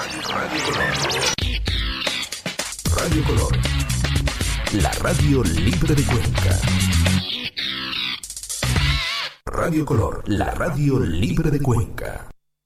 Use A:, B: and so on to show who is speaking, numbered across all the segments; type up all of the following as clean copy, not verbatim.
A: Radio Color, la radio libre de Cuenca. Radio Color, la radio libre de Cuenca.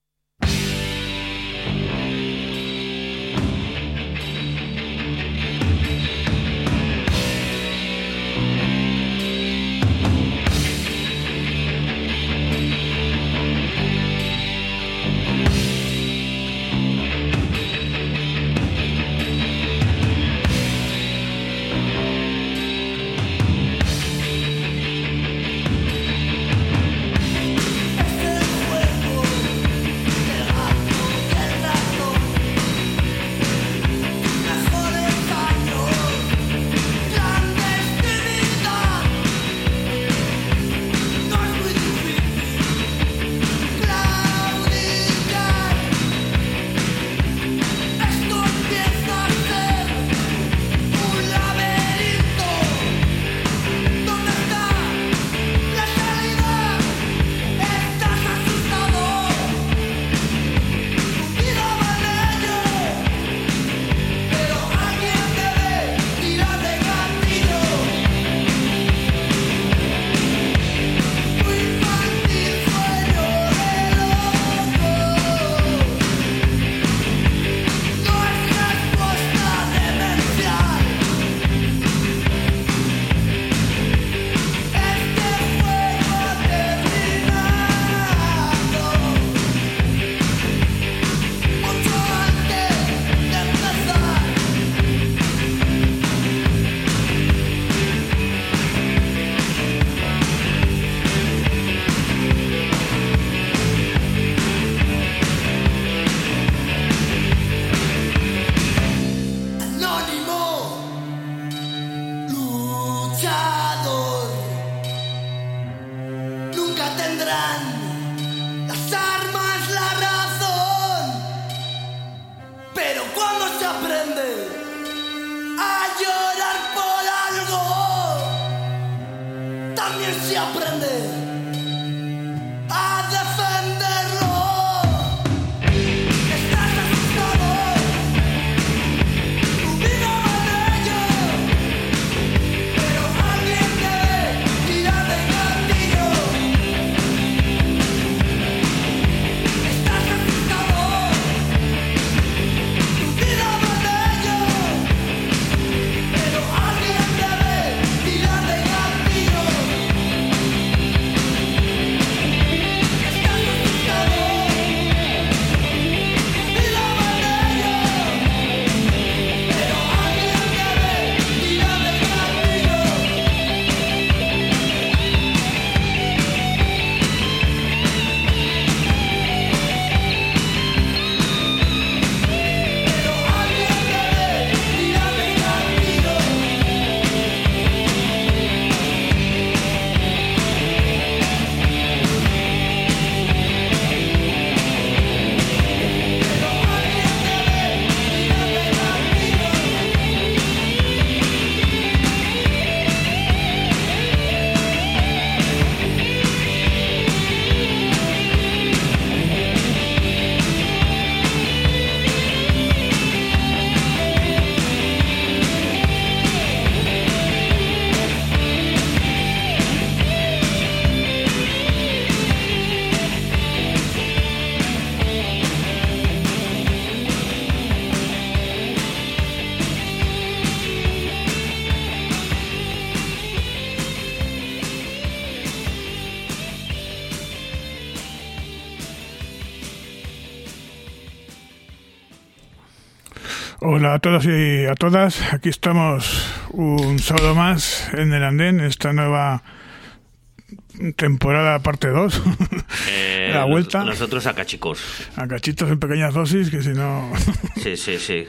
B: Hola a todos y a todas, aquí estamos un sábado más en el andén, esta nueva temporada parte 2, la vuelta.
C: Nosotros a cachitos
B: en pequeñas dosis, que si no...
C: Sí.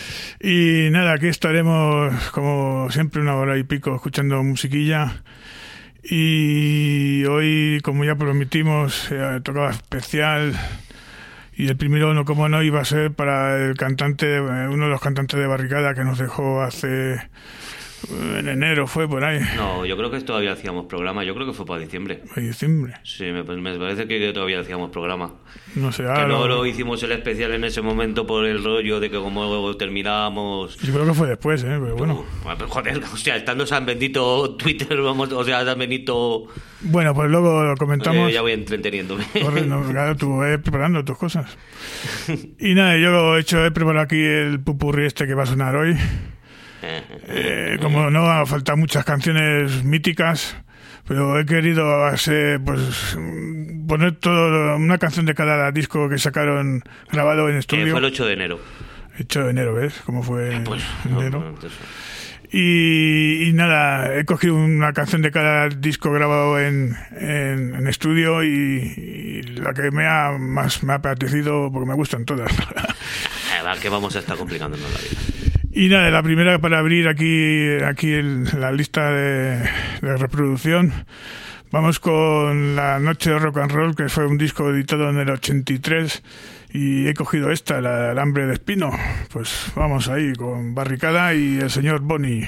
B: Y nada, aquí estaremos como siempre 1 hora y pico escuchando musiquilla. Y hoy, como ya prometimos, tocaba especial. Y el primero, no como no, iba a ser para el cantante, uno de los cantantes de Barricada que nos dejó hace En enero fue por ahí.
C: No, yo creo que todavía hacíamos programa. Yo creo que fue para diciembre.
B: En diciembre.
C: Sí, me parece que todavía hacíamos programa.
B: No sé,
C: Que no lo hicimos el especial en ese momento por el rollo de que como terminábamos...
B: Yo creo que fue después, pero bueno.
C: Pero joder, o sea, estando San Bendito Twitter, vamos, o sea, San Benito...
B: Bueno, pues luego lo comentamos.
C: Ya voy entreteniéndome.
B: Corre, no, claro, tú preparando tus cosas. Y nada, yo he preparado aquí el pupurrí este que va a sonar hoy. Como no, ha faltado muchas canciones míticas, pero he querido hacer, pues, poner una canción de cada disco que sacaron grabado en estudio.
C: Fue el 8 de enero.
B: 8 de enero, ¿ves? ¿Cómo fue
C: Pues,
B: enero? Y nada, he cogido una canción de cada disco grabado en estudio y la que más me ha apetecido, porque me gustan todas.
C: Que vamos a estar complicándonos la vida.
B: Y nada, la primera para abrir aquí la lista de reproducción, vamos con La Noche de Rock and Roll, que fue un disco editado en el 83, y he cogido esta, La Alambre de Espino. Pues vamos ahí con Barricada y el señor Boni.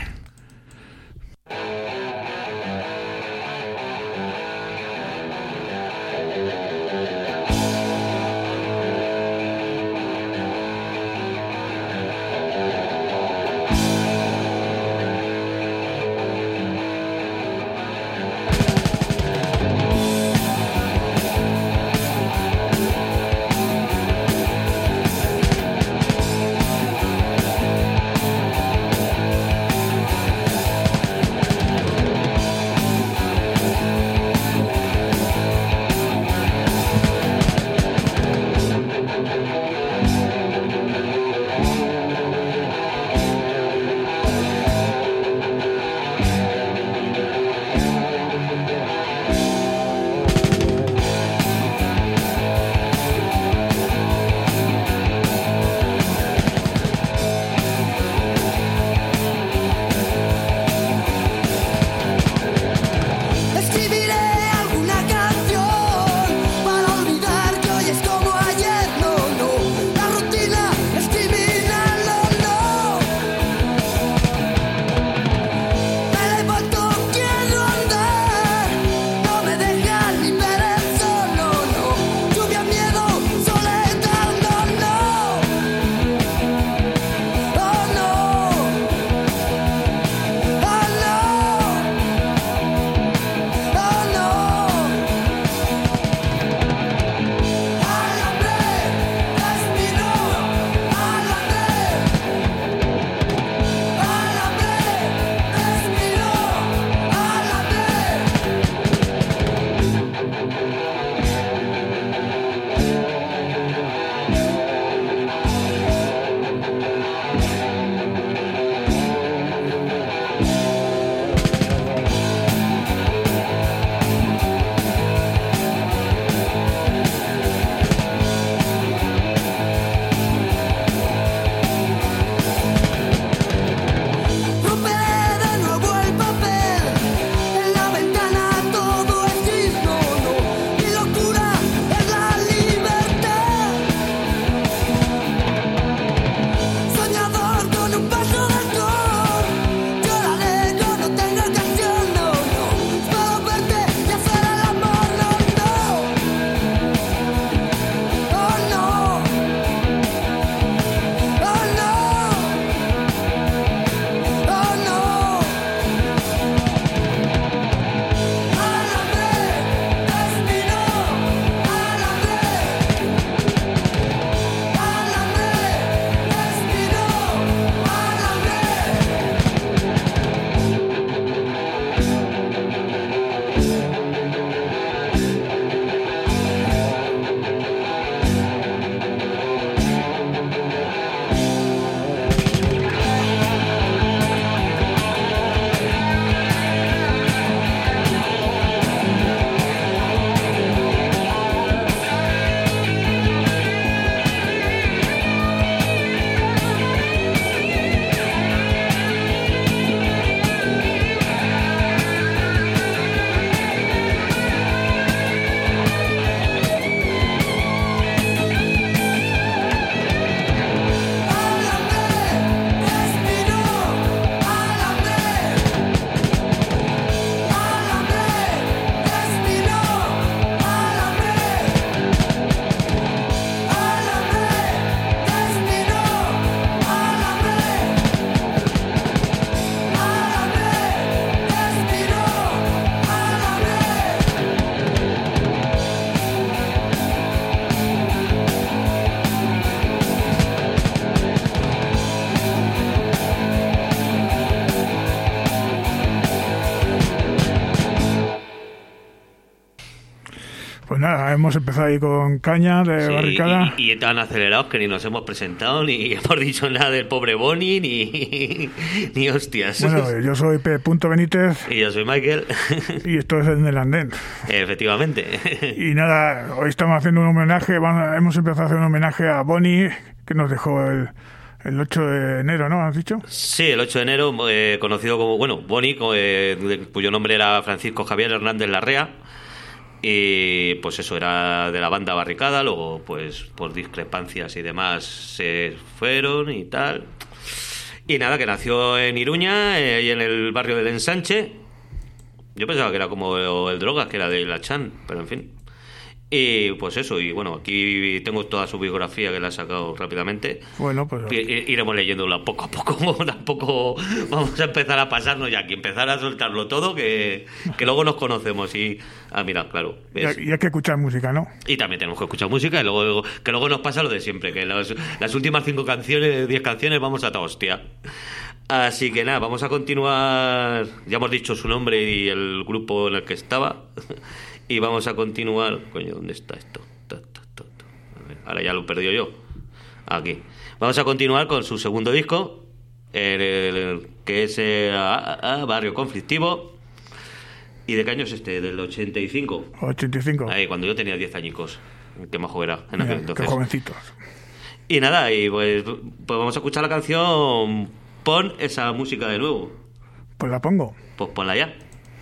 B: Pues nada, hemos empezado ahí con caña de barricada.
C: Y tan acelerados que ni nos hemos presentado, ni hemos dicho nada del pobre Bonnie, ni hostias.
B: Bueno, yo soy P. Benítez.
C: Y yo soy Michael.
B: Y esto es En el Andén.
C: Efectivamente.
B: Y nada, hoy estamos haciendo un homenaje, hemos empezado a hacer un homenaje a Bonnie, que nos dejó el 8 de enero, ¿no? ¿Has dicho?
C: Sí, el 8 de enero, conocido como, Bonnie, cuyo nombre era Francisco Javier Hernández Larrea. Y pues eso, era de la banda Barricada. Luego pues por discrepancias y demás se fueron y tal. Y nada, que nació en Iruña, ahí en el barrio del Ensanche. Yo pensaba que era como el Drogas, que era de La Chan, pero en fin. Y pues eso, y bueno, aquí tengo toda su biografía que la he sacado rápidamente.
B: Bueno, pues
C: iremos leyéndola poco a poco. Tampoco vamos a empezar a pasarnos ya aquí, empezar a soltarlo todo, que luego nos conocemos. Y mira, claro, ¿ves?
B: Y hay que escuchar música, ¿no?
C: Y también tenemos que escuchar música, y luego nos pasa lo de siempre, que las últimas 10 canciones vamos a toda hostia. Así que nada, vamos a continuar. Ya hemos dicho su nombre y el grupo en el que estaba. Y vamos a continuar. Coño, ¿dónde está esto? A ver, ahora ya lo he perdido yo. Aquí. Vamos a continuar con su segundo disco, que es Barrio Conflictivo. ¿Y de qué año es este? Del 85.
B: 85.
C: Ahí, cuando yo tenía 10 añicos. Qué majo era en aquel entonces.
B: Qué jovencitos.
C: Y nada, y pues vamos a escuchar la canción Pon esa música de nuevo.
B: Pues la pongo.
C: Pues ponla ya.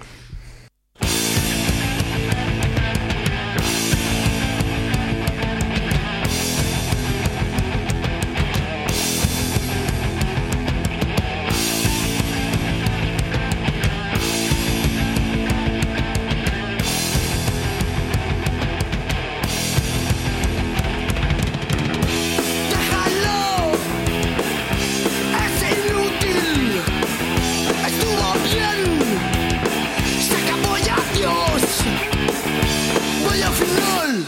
D: Estuvo bien, se acabó ya, Dios. Vaya final.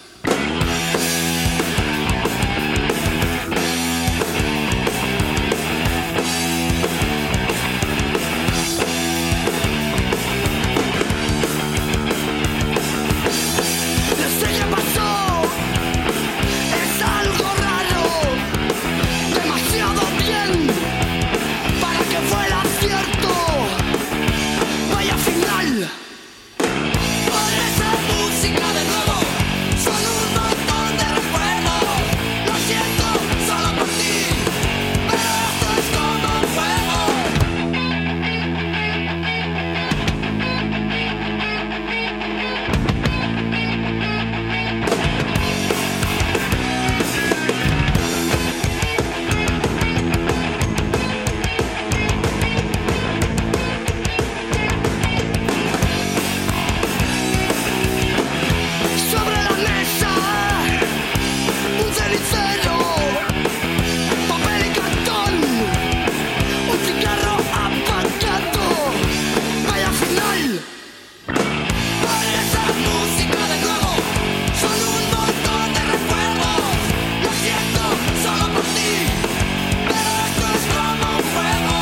D: No sé qué pasó, es algo raro, demasiado bien para que fuera cierto. Vaya final. Pon esa música de nuevo, son un montón de recuerdos. Lo siento solo por ti, pero esto es como un juego. Sobre la mesa, un cenicero, papel y cartón, un cigarro apagado. Vaya final. Pon esa música de nuevo, son un montón de recuerdos. Lo siento solo por ti, pero esto es como un juego.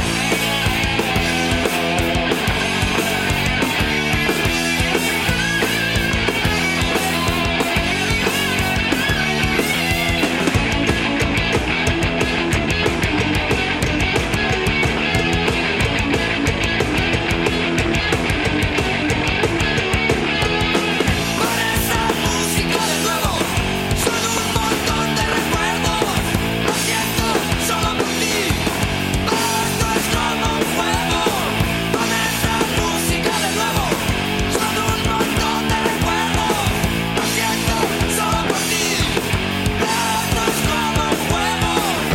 D: Pon esa música de nuevo, son un montón de recuerdos. Lo siento solo por ti, pero esto es como un juego. Pon esa música de nuevo, son un montón de recuerdos. Lo siento solo por ti, pero esto es como un juego.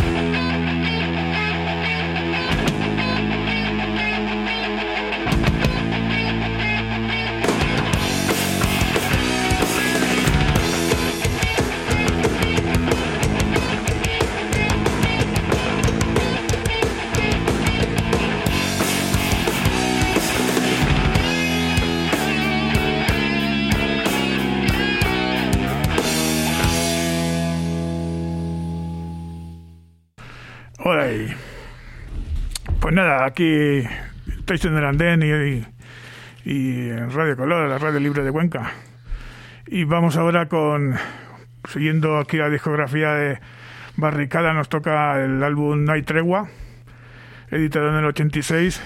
B: Hola ahí. Pues nada, aquí estáis en el Andén y en Radio Color, la radio libre de Cuenca. Y vamos ahora siguiendo aquí la discografía de Barricada, nos toca el álbum No hay tregua, editado en el 86.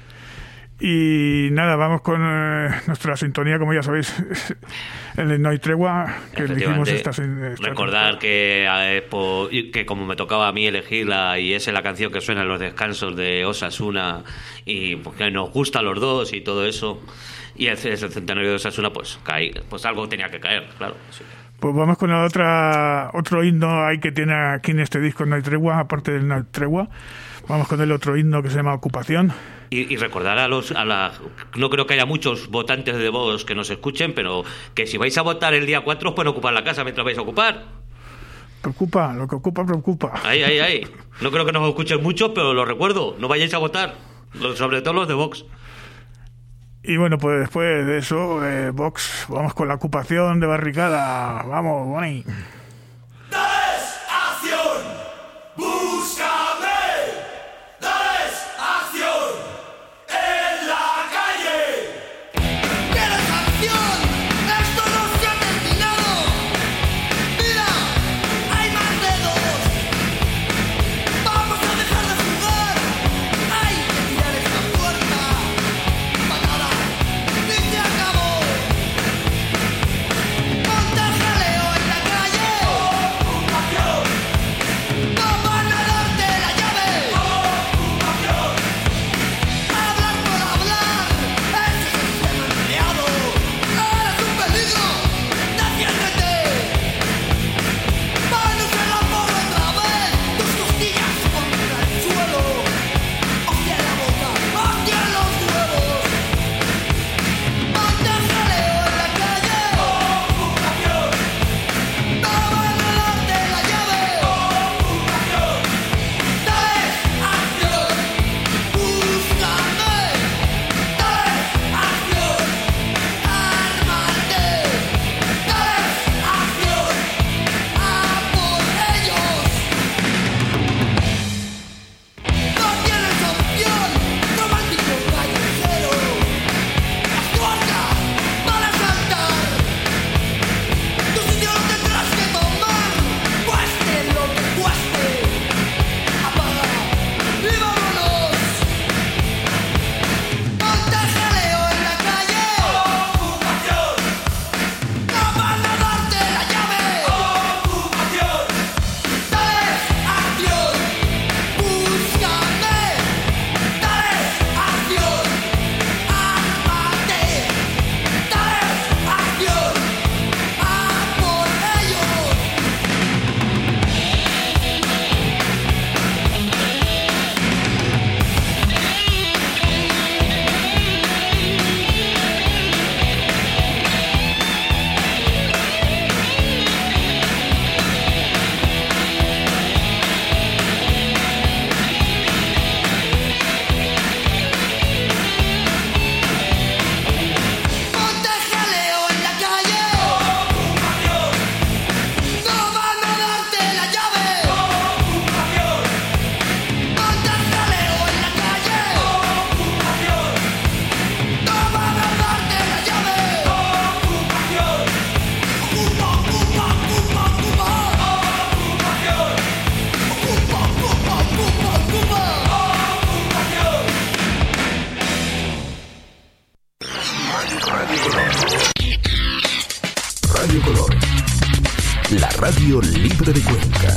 B: Y nada, vamos con nuestra sintonía, como ya sabéis, el No hay tregua, que elegimos esta
C: recordar que como me tocaba a mí elegirla, y esa es la canción que suena en los descansos de Osasuna, y porque nos gusta a los dos y todo eso, y es el centenario de Osasuna, pues algo tenía que caer, claro. Sí.
B: Pues vamos con otro himno ahí que tiene aquí en este disco No hay tregua, aparte del No hay tregua. Vamos con el otro himno que se llama Ocupación.
C: Y recordar no creo que haya muchos votantes de Vox que nos escuchen, pero que si vais a votar el día 4 os pueden ocupar la casa mientras vais a ocupar.
B: Preocupa, lo que ocupa, preocupa.
C: Ahí. No creo que nos escuchen mucho, pero lo recuerdo, no vayáis a votar, sobre todo los de Vox.
B: Y bueno, pues después de eso, Vox, vamos con la ocupación de Barricada. Vamos, Bonnie.
A: Radio Color, la radio libre de Cuenca.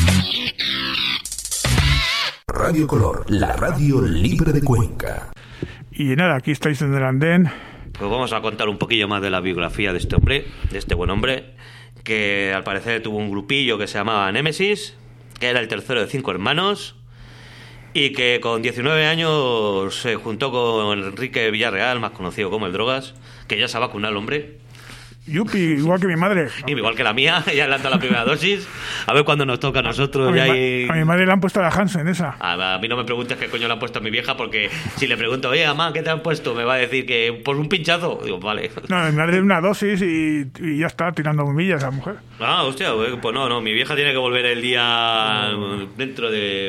A: Radio Color, la radio libre de Cuenca.
B: Y nada, aquí estáis en el andén.
C: Pues vamos a contar un poquillo más de la biografía de este hombre, de este buen hombre, que al parecer tuvo un grupillo que se llamaba Némesis, que era el tercero de 5 hermanos, y que con 19 años se juntó con Enrique Villarreal, más conocido como el Drogas, que ya se ha vacunado el hombre.
B: Yupi, igual que mi madre.
C: Y igual que la mía, ya le han dado la primera dosis. A ver cuándo nos toca a nosotros.
B: A mi madre le han puesto la Hansen, esa.
C: A mí no me preguntes qué coño le han puesto a mi vieja, porque si le pregunto, oye, mamá, ¿qué te han puesto? Me va a decir que por un pinchazo. Digo, vale.
B: No, mi madre una dosis y ya está tirando bombillas a la mujer.
C: Ah, hostia, pues no, mi vieja tiene que volver el día dentro de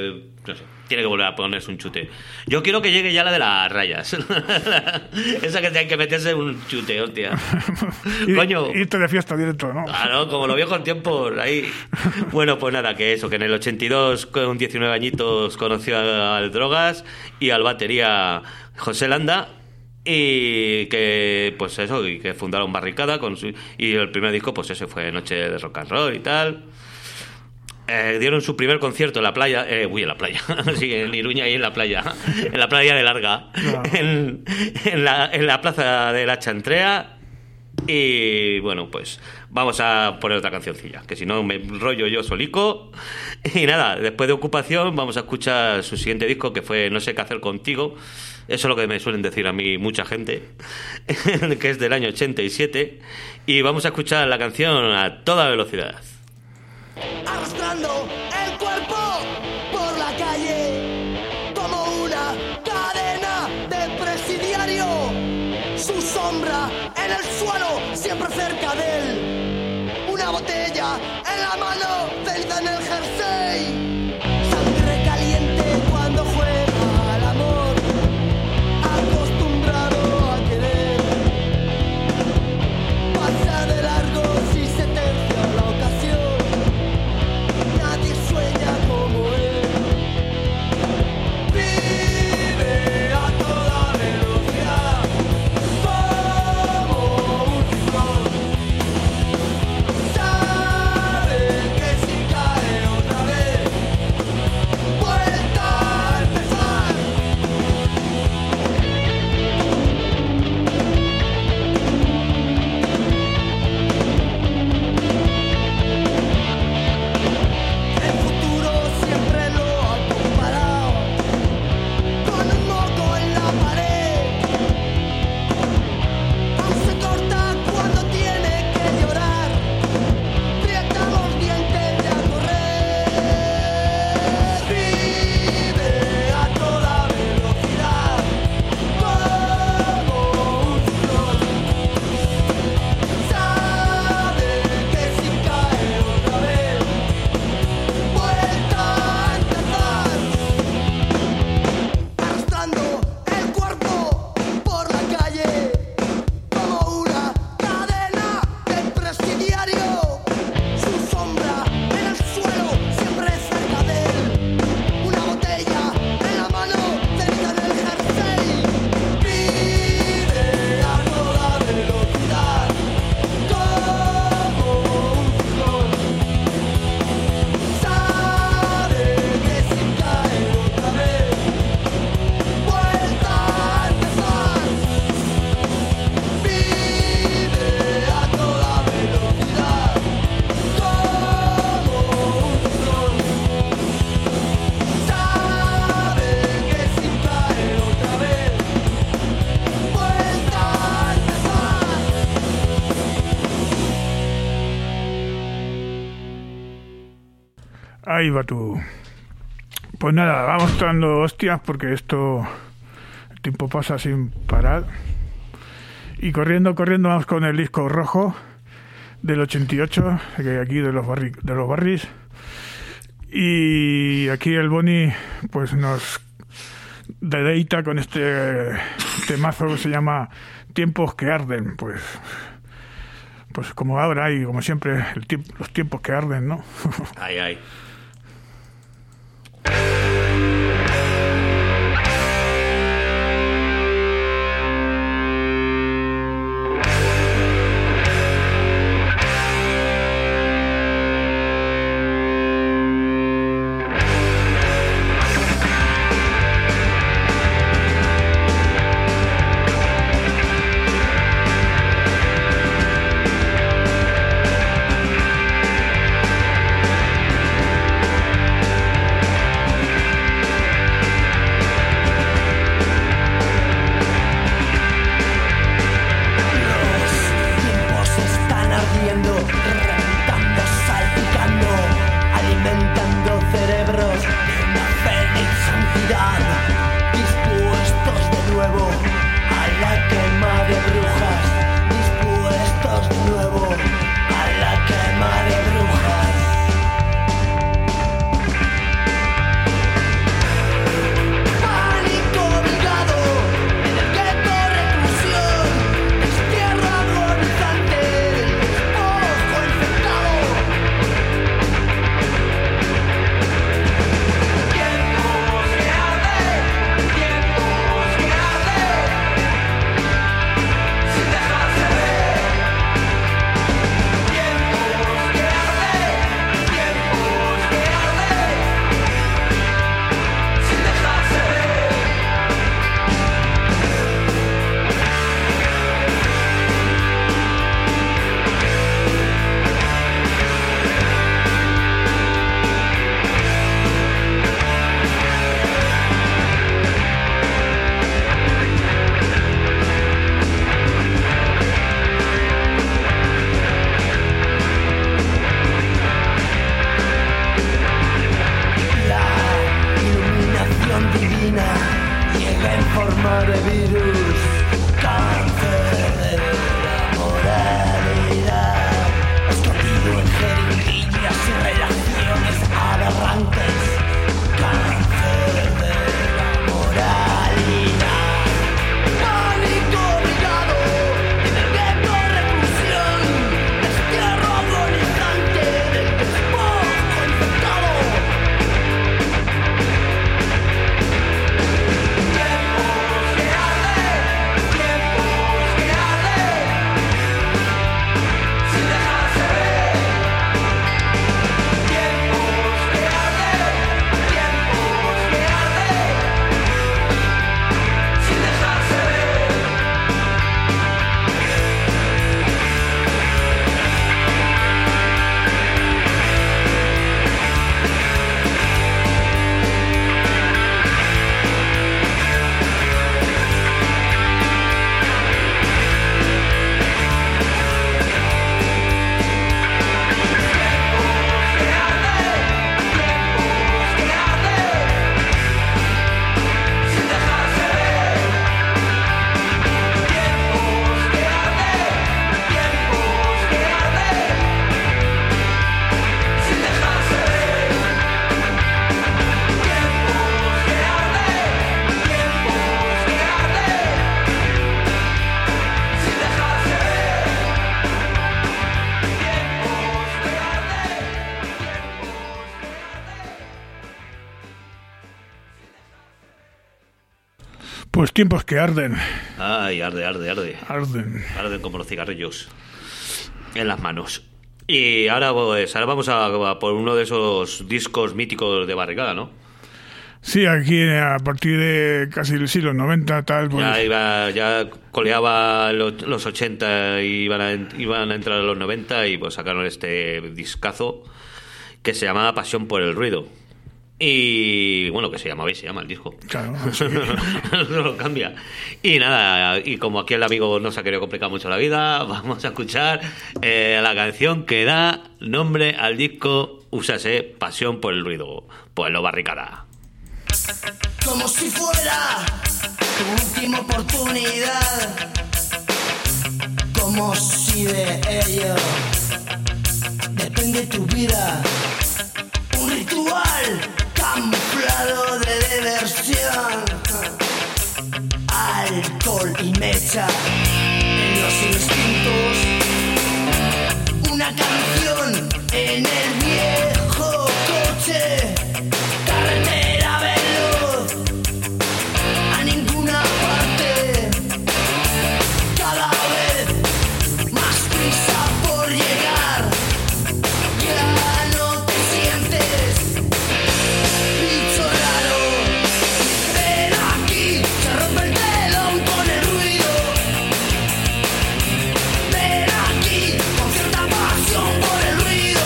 C: No sé, tiene que volver a ponerse un chute. Yo quiero que llegue ya la de las rayas. Esa que tiene que meterse un chute, hostia. Coño.
B: Irte de fiesta directo, ¿no?
C: Claro, como los viejos tiempos, ahí. Bueno, pues nada, que eso, que en el 82, con 19 añitos, conoció al Drogas y al batería José Landa. Y que, pues eso, y que fundaron Barricada y el primer disco, pues ese fue Noche de Rock and Roll y tal. Dieron su primer concierto en la playa, en la playa, sí, en Iruña y en la playa de Larga,
B: Claro.
C: en la plaza de la Chantrea. Y bueno, pues vamos a poner otra cancioncilla, que si no me enrollo yo solico. Y nada, después de Ocupación vamos a escuchar su siguiente disco, que fue No sé qué hacer contigo. Eso es lo que me suelen decir a mí mucha gente, que es del año 87. Y vamos a escuchar la canción a toda velocidad.
D: Arrastrando el cuerpo por la calle como una cadena de presidiario, su sombra en el suelo, siempre cerca de él, una botella en la mano, celda en el jersey, sangre caliente cuando juega al amor, acostumbrado a querer, pasa de largo si se tercia la ocasión. Nadie sueña como él. Vive a toda velocidad, como un tifón. Sabe que si cae otra vez, vuelta a empezar. El futuro siempre lo ha comparado con un moco en la pared. Aún se corta cuando tiene que llorar, aprieta los dientes de a correr. Vive a toda velocidad, como un ciclón. Sabe que si cae otra vez, vuelta a empezar, arrastrando el cuerpo por la calle como una cadena de presidiario, su sombra en el suelo, siempre cerca de él, una botella en la mano, cerca en el jersey, vive a toda velocidad como un ciclón. Sabe que si cae otra vez, vuelta a empezar. Vive a toda velocidad, como un ciclón. Sabe que si cae otra vez, vuelta a empezar.
B: Ahí va tú. Pues nada, vamos dando hostias porque el tiempo pasa sin parar. Y corriendo, vamos con el disco rojo del 88, que hay aquí de los Barris. Y aquí el Boni pues nos deleita con este temazo que se llama Tiempos que arden, pues como ahora y como siempre los tiempos que arden, ¿no?
C: Ay, ay.
D: Vive
B: Pues tiempos que arden.
C: Ay, arde.
B: Arden
C: como los cigarrillos en las manos. Y ahora vamos a por uno de esos discos míticos de Barricada, ¿no?
B: Sí, aquí a partir de casi el siglo 90, tal, pues...
C: Ya coleaba los 80 y iban a entrar a los 90 y pues sacaron este discazo que se llamaba Pasión por el ruido. Y bueno, que se llama el disco.
B: Claro,
C: no lo cambia. Y nada, y como aquí el amigo no se ha querido complicar mucho la vida, vamos a escuchar la canción que da nombre al disco, úsase, Pasión por el ruido, Pueblo Barricada.
D: Como si fuera tu última oportunidad, como si de ello depende tu vida. Un ritual camuflado de diversión, alcohol y mecha en los instintos, una canción en el viejo coche, carretera veloz, a ninguna parte, cada vez más prisa por llegar, ya no te sientes bicho raro, ven aquí, se rompe el telón con el ruido, ven aquí, con cierta pasión por el ruido.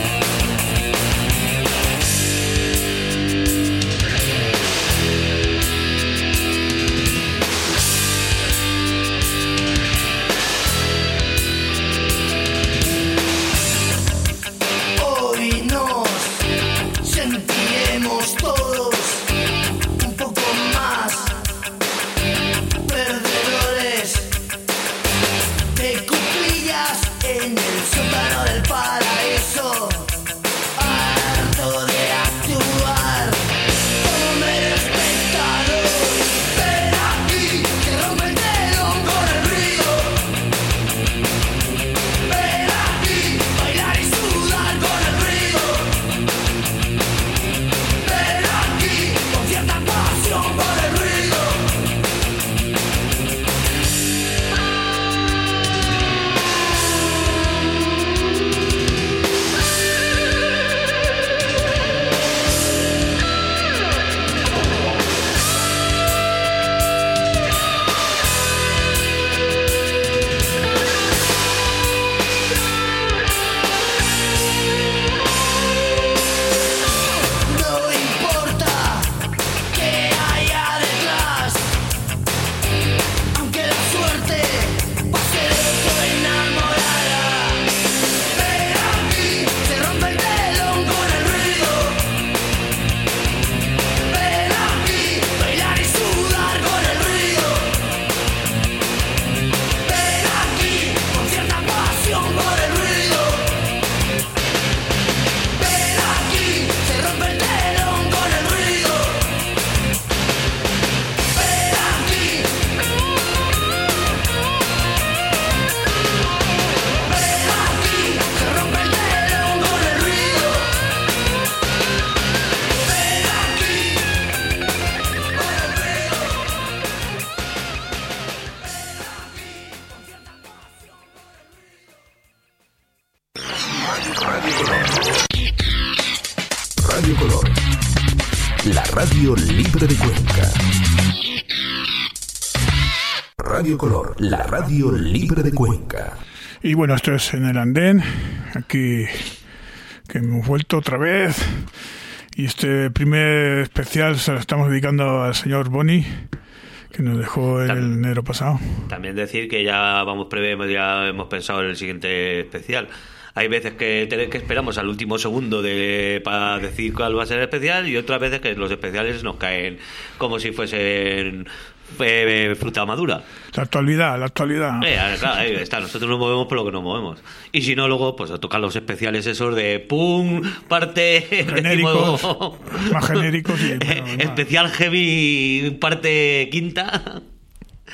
D: Hoy nos sentiremos todos un poco más perdedores de cuclillas en el sótano del paraíso, harto de actuar como mero espectador. Ven aquí, que rompe el telón con el ruido. Ven aquí, bailar y sudar con el ruido. Ven aquí, con cierta pasión por el ruido. No importa qué haya detrás, aunque la suerte pase de tu enamorada. Ven aquí, se rompe el telón con el ruido. Ven aquí, bailar y sudar con el ruido. Ven aquí, con cierta pasión por el ruido. Ven aquí, se rompe el telón con el ruido. Ven aquí. Ven aquí, se rompe el telón con el ruido. Ven aquí, con el ruido.
A: Radio Color. La radio libre de Cuenca. Radio Color. La radio libre de Cuenca.
B: Y bueno, esto es en el andén, aquí que hemos vuelto otra vez. Y este primer especial se lo estamos dedicando al señor Boni, que nos dejó el enero pasado.
C: También decir que ya ya hemos pensado en el siguiente especial. Hay veces que esperamos al último segundo para decir cuál va a ser el especial, y otras veces que los especiales nos caen como si fuesen fruta madura.
B: La actualidad.
C: Claro, ahí está. Nosotros nos movemos por lo que nos movemos. Y si no, luego pues a tocar los especiales esos de ¡pum! Parte
B: genéricos, más genéricos y,
C: especial heavy parte quinta.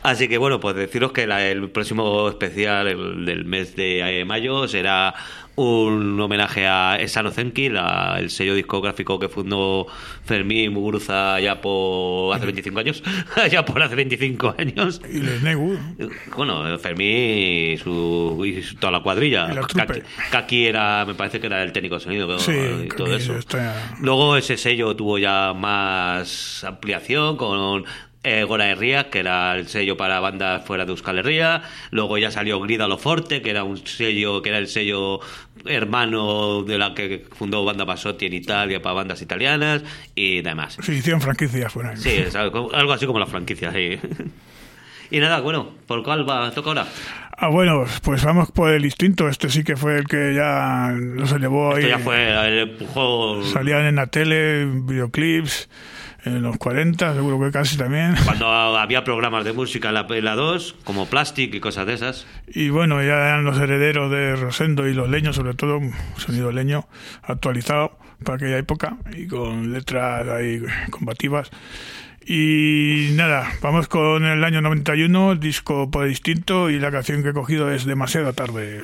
C: Así que bueno, pues deciros que el próximo especial del mes de mayo será un homenaje a Esano Zenki, el sello discográfico que fundó Fermín Muguruza ya por hace 25 años. Ya por hace 25 años.
B: Y les Negu.
C: Bueno, Fermín y toda la cuadrilla.
B: Y la trupe.
C: Kaki me parece que era el técnico de sonido.
B: Sí,
C: y todo eso.
B: Está...
C: Luego ese sello tuvo ya más ampliación con Gora Herria, que era el sello para bandas fuera de Euskal Herria. Luego ya salió Grida lo Forte, que era un sello, que era el sello hermano de la que fundó Banda Basotti en Italia para bandas italianas y demás.
B: Sí, hicieron franquicias fuera.
C: Sí, es algo así como las franquicias, sí. Y nada, bueno, ¿por cuál toca ahora?
B: Bueno, pues vamos por el instinto. Este sí que fue el que ya nos llevó ahí.
C: Esto ya fue el empujón.
B: Salían en la tele, videoclips, en los 40, seguro que casi también.
C: Cuando había programas de música en la 2, como Plastic y cosas de esas.
B: Y bueno, ya eran los herederos de Rosendo y los leños, sobre todo, sonido leño actualizado para aquella época y con letras ahí combativas. Y nada, vamos con el año 91, el disco por instinto, y la canción que he cogido es Demasiado tarde.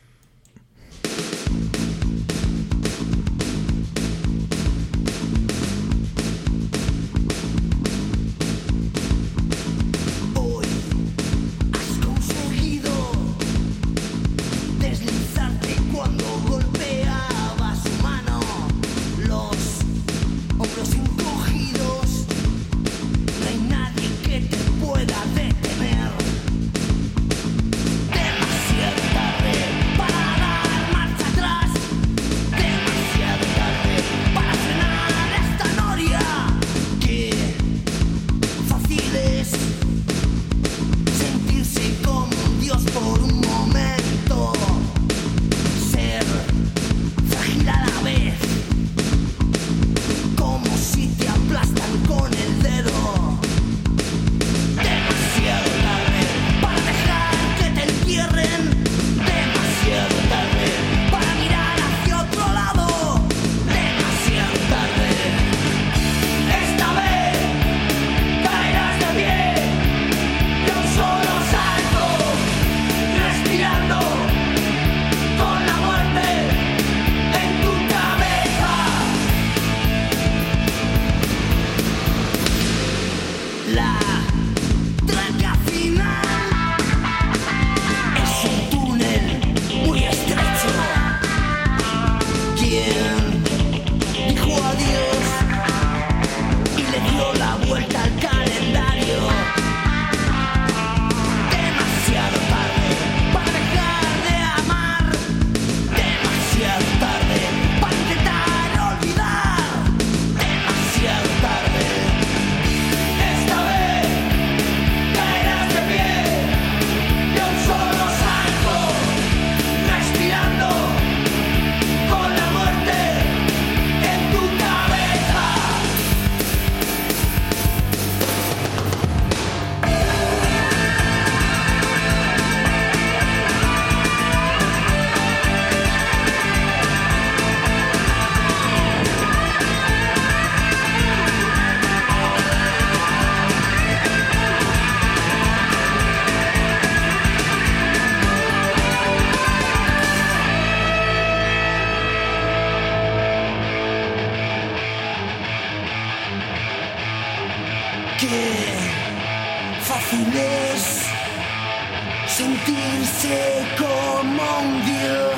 D: sentirse como un dios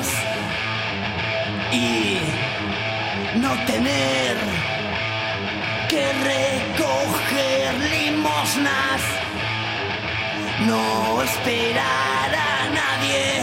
D: y no tener que recoger limosnas, no esperar a nadie,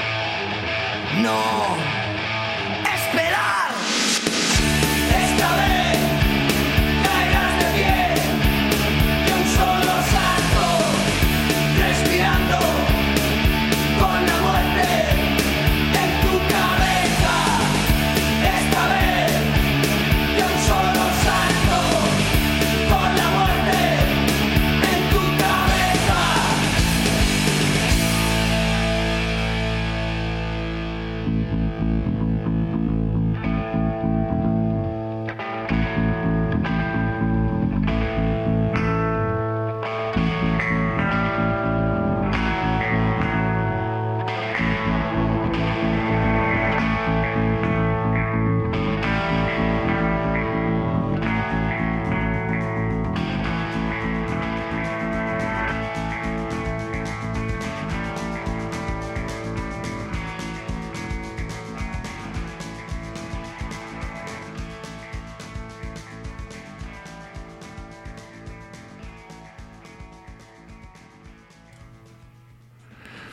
D: no esperar. Esta vez caerás de pie de un solo salto, respirando con la muerte en tu cabeza. Esta vez de un solo salto, con la muerte en tu cabeza.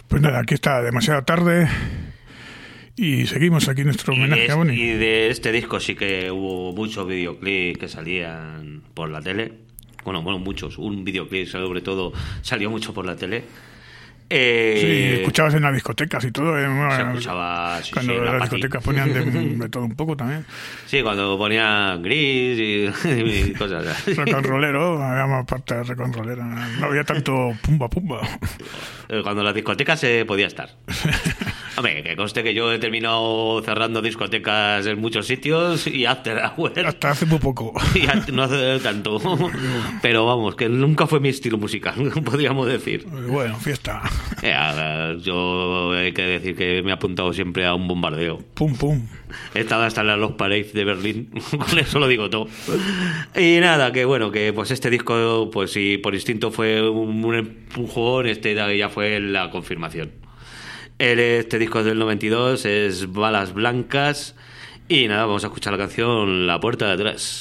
B: Pues nada, aquí está demasiado tarde y seguimos aquí nuestro homenaje a Bonnie.
C: Y de este disco sí que hubo muchos videoclips que salían por la tele. Bueno, muchos. Un videoclip sobre todo salió mucho por la tele.
B: Sí, escuchabas en las discotecas y todo.
C: Se escuchaba, sí,
B: cuando
C: sí,
B: las discotecas ponían de todo un poco también.
C: Sí, cuando ponían Gris y cosas así.
B: Rock and rollero, había más parte de rock and rollera. No había tanto pumba.
C: Cuando las discotecas se podía estar. Hombre, que conste que yo he terminado cerrando discotecas en muchos sitios y after hours.
B: Hasta hace muy poco.
C: Y no hace tanto. Pero vamos, que nunca fue mi estilo musical, podríamos decir.
B: Bueno, fiesta.
C: Yo hay que decir que me he apuntado siempre a un bombardeo.
B: Pum.
C: He estado hasta en los Parades de Berlín, con eso lo digo todo. Y nada, que bueno, que pues este disco, pues sí, por instinto fue un empujón, este ya fue la confirmación. Este disco es del 92, es Balas Blancas, y nada, vamos a escuchar la canción La Puerta de Atrás.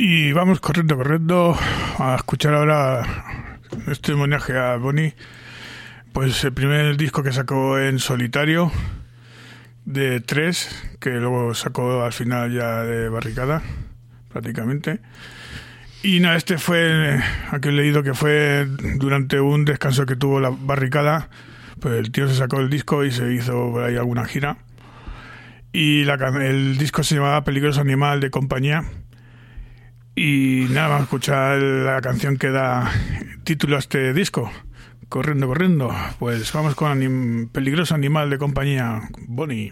B: Y vamos corriendo a escuchar ahora este homenaje a Bonnie. Pues el primer disco que sacó en solitario de 3, que luego sacó al final ya de Barricada, prácticamente. Y nada, este fue, aquí he leído que fue durante un descanso que tuvo la Barricada, pues el tío se sacó el disco y se hizo por ahí alguna gira. Y el disco se llamaba Peligroso Animal de Compañía. Y nada, vamos a escuchar la canción que da título a este disco. Corriendo. Pues vamos con Peligroso Animal de Compañía, Bonnie.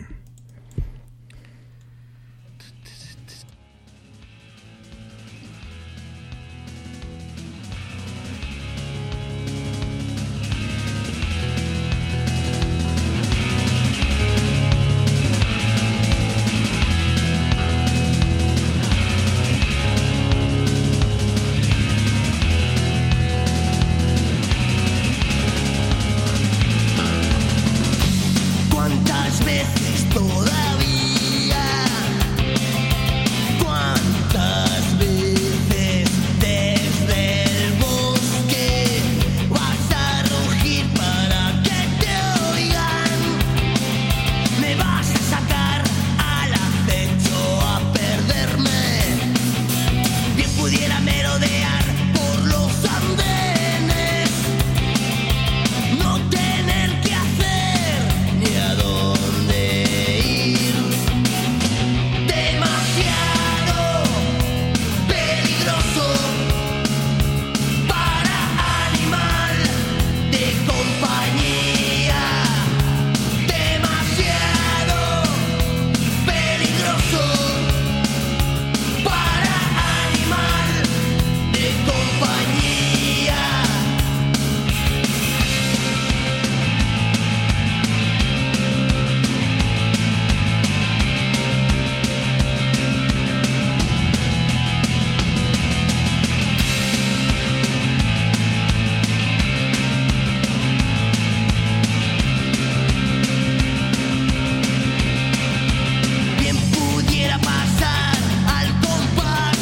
D: ¿Cuántas veces todavía? ¿Cuántas veces desde el bosque vas a rugir para que te oigan? ¿Me vas a sacar al acecho a perderme? Bien pudiera merodear por los andenes, no tener que hacer ni a dónde ir. Demasiado peligroso para animal de compañía. Demasiado peligroso para animal de compañía. Bien pudiera pasar al compás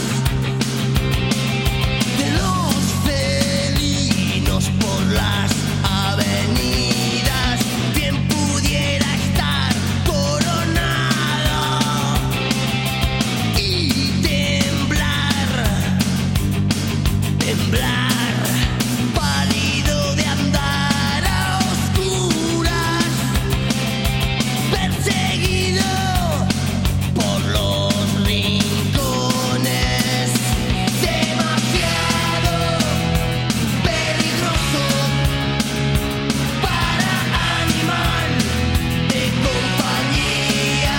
D: de los felinos por las avenidas. Bien pudiera estar coronado y temblar, pálido de andar a oscuras, perseguido por los rincones. Demasiado peligroso para animal de compañía.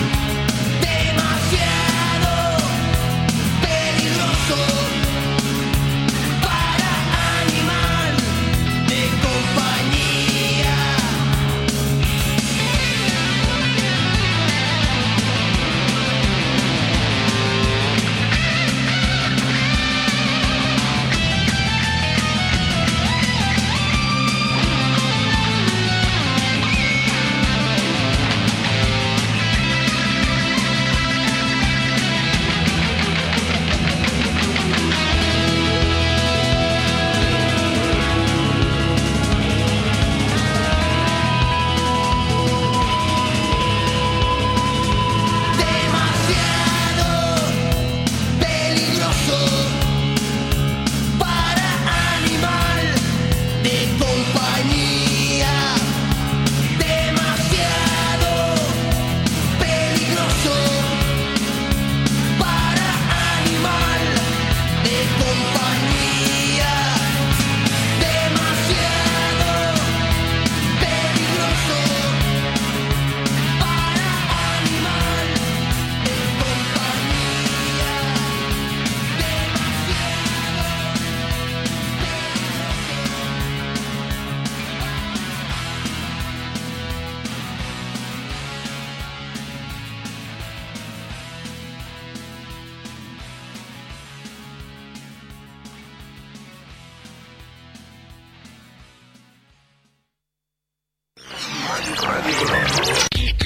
D: Demasiado peligroso para animal de compañía. Demasiado peligroso para animal de compañía. Demasiado peligroso para animal de compañía. Demasiado peligroso para animal de compañía.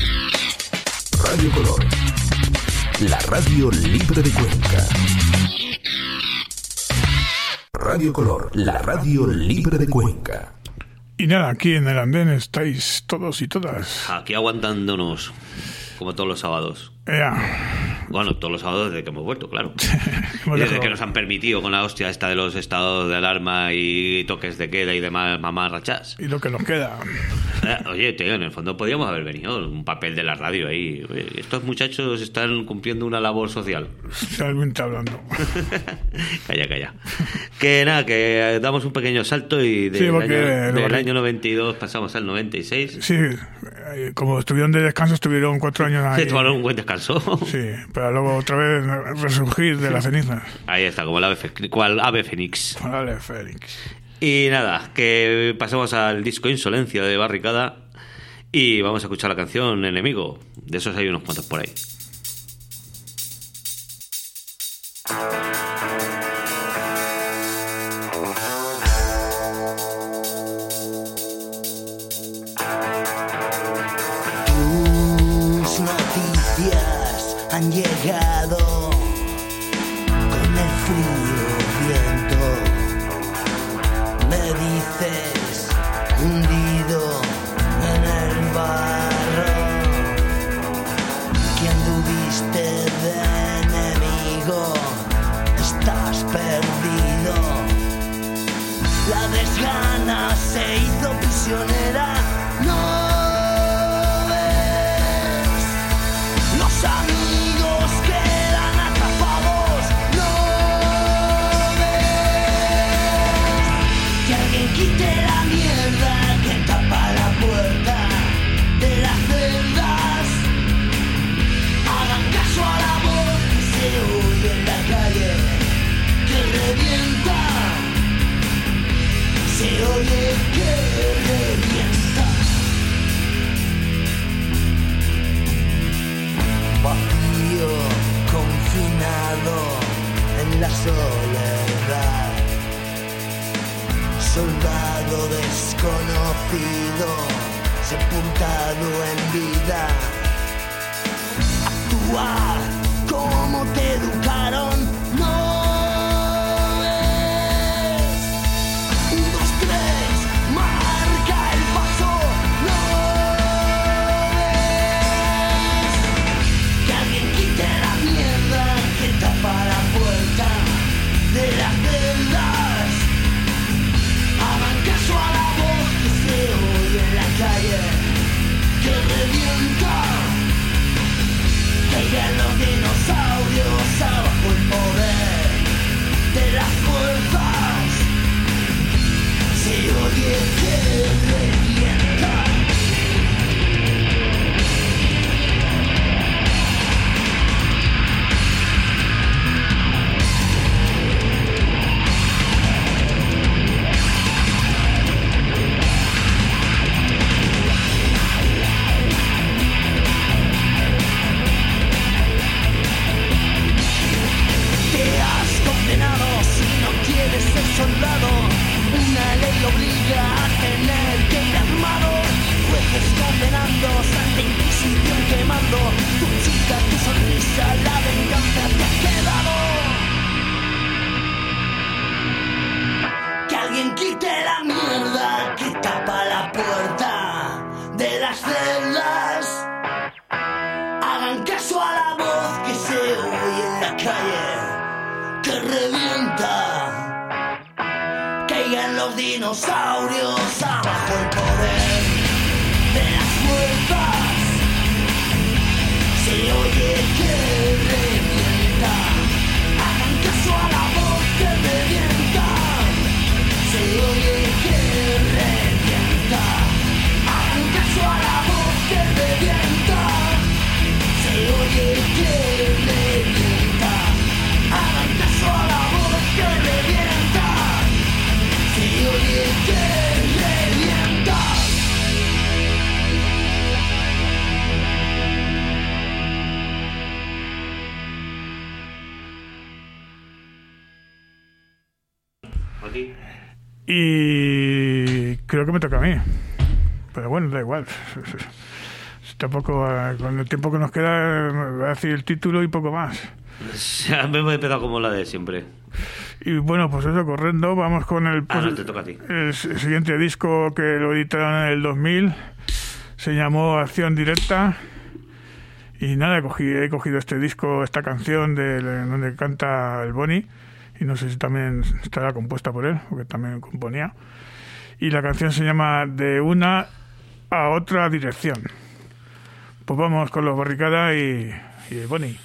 A: Radio Color, la radio libre de Cuenca. Radio Color, la radio libre de Cuenca.
B: Y nada, aquí en el andén estáis todos y todas.
C: Aquí aguantándonos, como todos los sábados. Bueno, todos los sábados desde que hemos vuelto, claro. Y desde que nos han permitido con la hostia esta de los estados de alarma y toques de queda y demás mamarrachas.
B: Y lo que nos queda.
C: Oye, tío, en el fondo podríamos haber venido un papel de la radio ahí. Oye, estos muchachos están cumpliendo una labor social.
B: Realmente hablando.
C: Calla. Que nada, que damos un pequeño salto y del año 92 pasamos al 96.
B: Sí, como estuvieron de descanso, estuvieron 4 años ahí.
C: Sí, tomaron un buen descanso.
B: Sí, pero luego otra vez resurgir de las cenizas.
C: Ahí está, como el ave fénix.
B: Ave fénix.
C: Y nada, que pasamos al disco Insolencia de Barricada y vamos a escuchar la canción Enemigo. De esos hay unos cuantos por ahí.
D: Tus noticias han llegado con el frío viento. Me dices hundido en el barro que anduviste de enemigo, estás perdido. La desgana se hizo prisionera, no ves. Los amigos quedan atrapados, no ves. Que alguien quite la mierda que tapa la puerta de las celdas. Hagan caso a la voz que se oye en la calle, que revienta. Se oye que revienta. Vacío, confinado en la soledad. Soldado desconocido, sepultado en vida. Actúa como te educaron, no. Los dinosaurios abajo el poder de las fuerzas. Se oye que revienta. Soldado, una ley obliga a tener que ir armado. Jueces condenando, Santa Inquisición quemando. Tu chica, tu sonrisa, la venganza te ha quedado. Que alguien quite la mierda que tapa la puerta de las celdas. Hagan caso a la voz que se oye en la calle, que revienta. Caigan los dinosaurios abajo el poder de las fuerzas. Se oye que revienta. Hagan caso a la voz que revienta. Se oye que revienta. Hagan caso a la voz que revienta. Se oye que revienta. Hagan caso a la voz que revienta. Se oye que revienta.
B: Y creo que me toca a mí. Pero bueno, da igual. Tampoco, con el tiempo que nos queda, voy a decir el título y poco más.
C: Ya me he empezado como la de siempre.
B: Y bueno, pues eso, corriendo, vamos con el
C: No, te toca a ti.
B: el siguiente disco que lo editaron en el 2000. Se llamó Acción Directa. Y nada, he cogido este disco, esta canción donde canta el Boni. Y no sé si también estará compuesta por él, porque también componía. Y la canción se llama De una a otra dirección. Pues vamos con los Barricada y el Boni.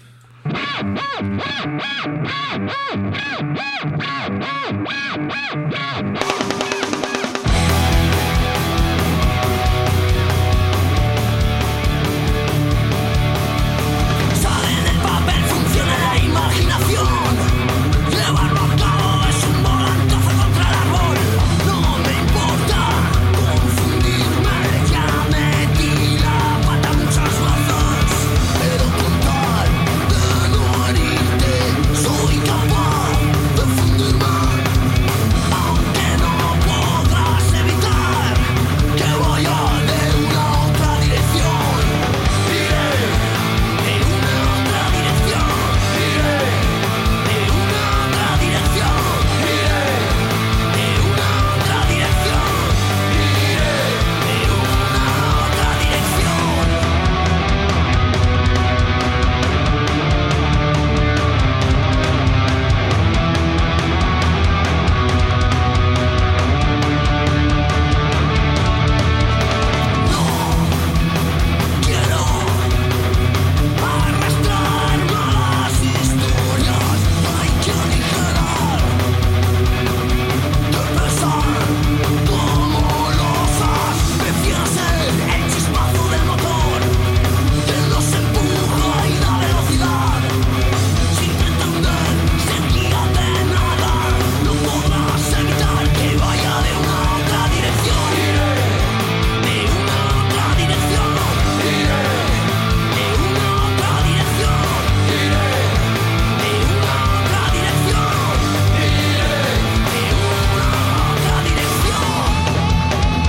D: Sale del papel, funciona la imaginación. Llevarlo a cabo es un volantazo contra el árbol. No me importa confundirme, ya metí la pata muchas veces. Pero con tal de no herirte, soy capaz de fundirme. Aunque no podrás evitar que vaya de una a otra dirección. Iré de una a otra dirección. Iré de una a otra dirección. Iré de una a otra dirección. Iré de una a otra dirección. Quiero arrastrar malas historias, hay que aligerar de pesar como losas. Prefiero ser el chispazo del motor que nos empuja y da velocidad. Sin pretender ser guía de nada, no podrás evitar que vaya de una a otra dirección. Iré de una a otra dirección. Iré de una a otra dirección. Iré de una a otra dirección. Iré de una a otra dirección.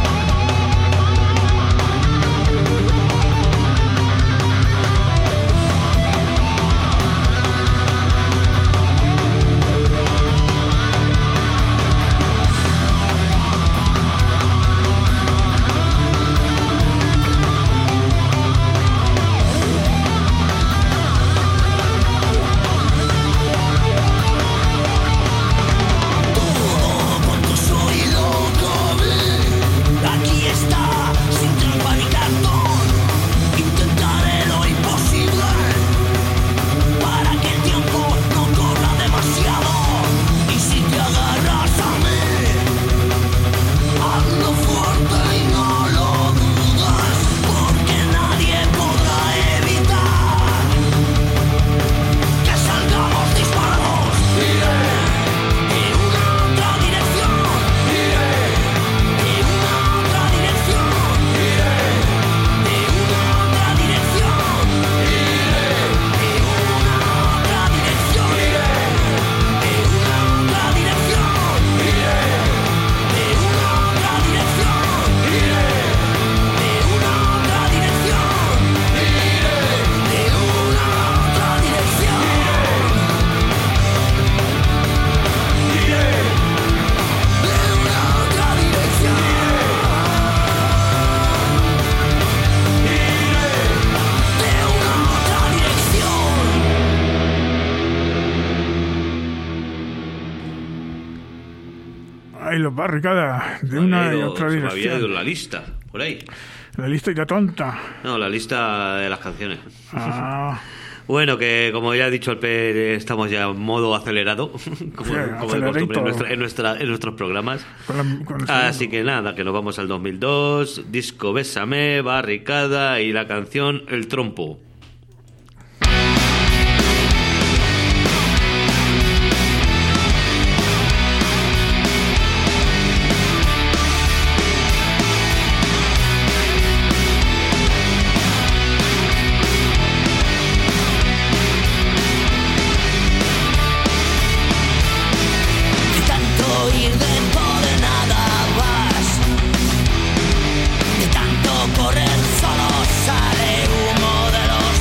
D: Todo cuanto soy lo que aquí está, sin trampa ni cartón. Intentaré lo imposible para que el tiempo no corra demasiado. Y si te agarras a mí, hazlo fuerte y no lo dudes, porque nadie podrá evitar que salgamos disparados. Iré de una a otra dirección. Iré de una a otra dirección. Iré de una a otra dirección. Iré de una a otra dirección. Iré de una a otra dirección. Iré de una a otra dirección. Iré de una a otra dirección. Iré de una a otra dirección. Iré de una a otra dirección. Iré de una a otra dirección.
B: Ahí los Barricada, de una y otra
C: Se me había ido
B: dirección.
C: la lista, por ahí.
B: La lista ya tonta.
C: No, la lista de las canciones.
B: Ah,
C: Bueno, que como ya ha dicho el P, estamos ya en modo acelerado, como,
B: Sí,
C: como de costumbre
B: aceleradito.
C: en nuestros programas.
B: con el
C: Así que nada, que nos vamos al 2002, disco Bésame, Barricada y la canción El Trompo.
D: De tanto ir dentro de nada vas, de tanto correr solo sale humo de los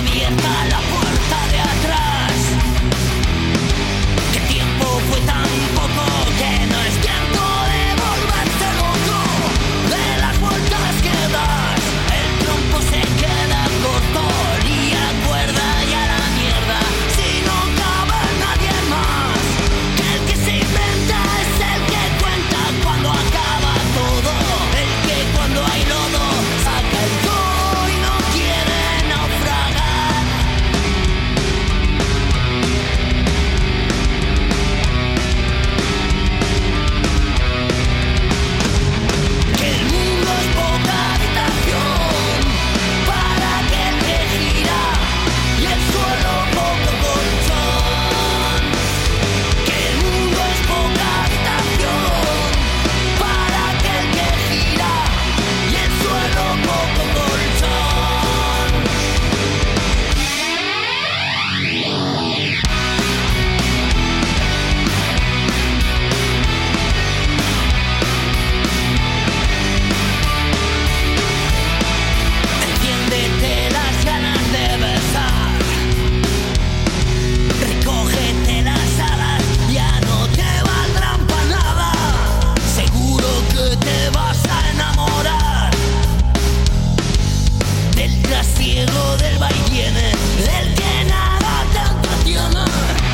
D: abierta la puerta de atrás. Que tiempo fue tan poco que no es tiempo de volverse loco. De las vueltas que das, el trompo se queda corto. Lía cuerda y a la mierda, si no cabe nadie más. Que el que se inventa es el que cuenta cuando acaba todo. El que cuando hay lodo saca el todo y no quiere naufragar. Que el mundo es poca habitación para aquel que gira y el suelo poco colchón. Que el mundo es poca habitación para aquel que gira y el suelo poco colchón. Enciéndete las ganas de besar. Recógete las alas, ya no te valdrán para nada. Seguro que te vas a enamorar del trasiego, del va y viene, del que nada te entretiene.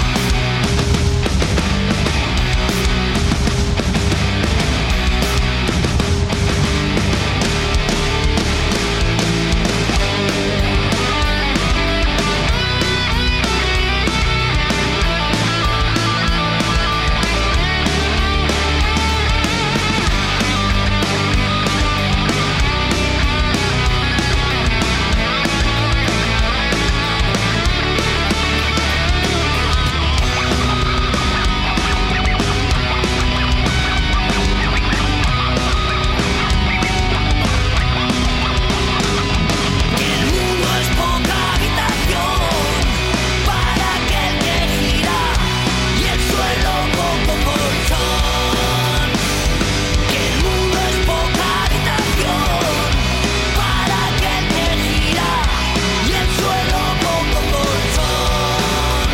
D: Que el mundo es poca habitación para aquel que gira y el suelo poco colchón. Que el mundo es poca habitación para aquel que gira y el suelo poco colchón.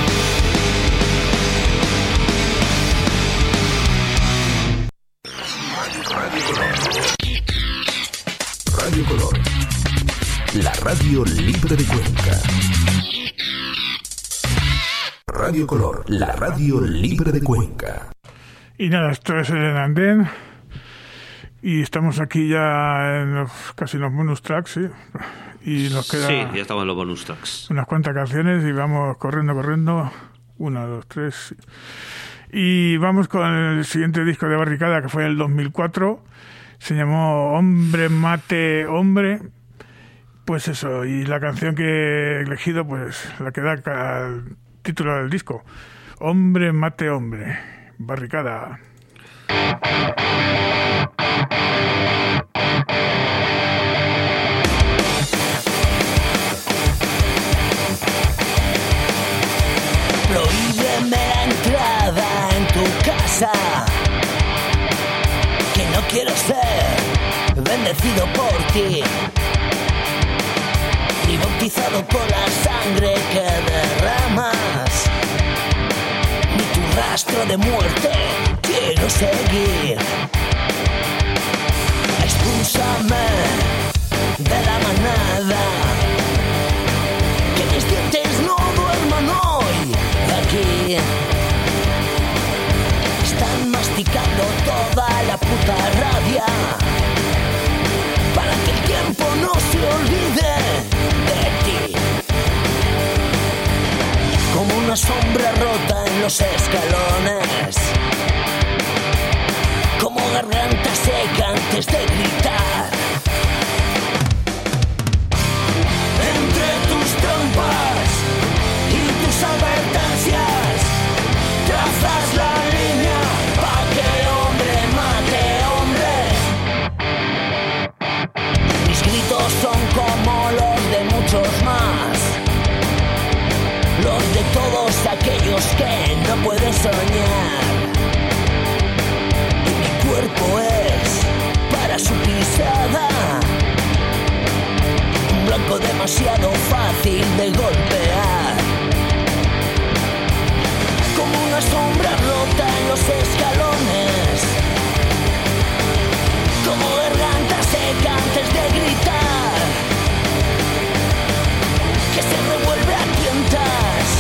A: Radio Color. La radio libre de Cuenca. Radio Color, la radio libre de Cuenca.
B: Y nada, esto es el andén. Y estamos aquí ya en casi en los bonus tracks, ¿sí? Y nos queda
C: Sí, ya estamos en los bonus tracks.
B: unas cuantas canciones y vamos corriendo. 1, 2, 3. Y vamos con el siguiente disco de Barricada, que fue el 2004. Se llamó Hombre Mate Hombre. Pues eso, y la canción que he elegido, pues la que da al título del disco. Hombre Mate Hombre. Barricada.
D: Prohíbeme la entrada en tu casa, que no quiero ser bendecido por ti, ni bautizado por la sangre que derramas, ni tu rastro de muerte quiero seguir. Expúlsame de la manada, que mis dientes no duerman hoy aquí. Están masticando toda la puta rabia para que el tiempo no se olvide de ti. Como una sombra rota en los escalones, como garganta seca antes de gritar. Entre tus trompas y tus advertencias trazas la línea pa' que hombre mate hombre. Mis gritos son como los de muchos más, los de todos aquellos que no pueden soñar. Y mi cuerpo es para su pisada
E: blanco demasiado fácil de golpear, como una sombra rota en los escalones, como garganta seca antes de gritar, que se revuelve a tientas.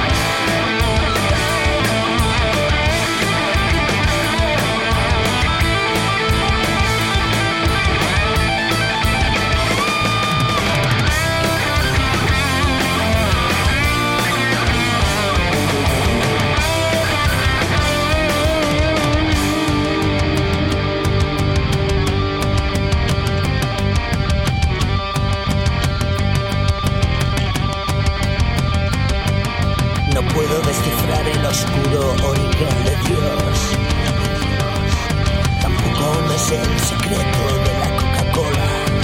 E: No puedo descifrar el oscuro origen de Dios. Tampoco me sé el secreto de la Coca-Cola.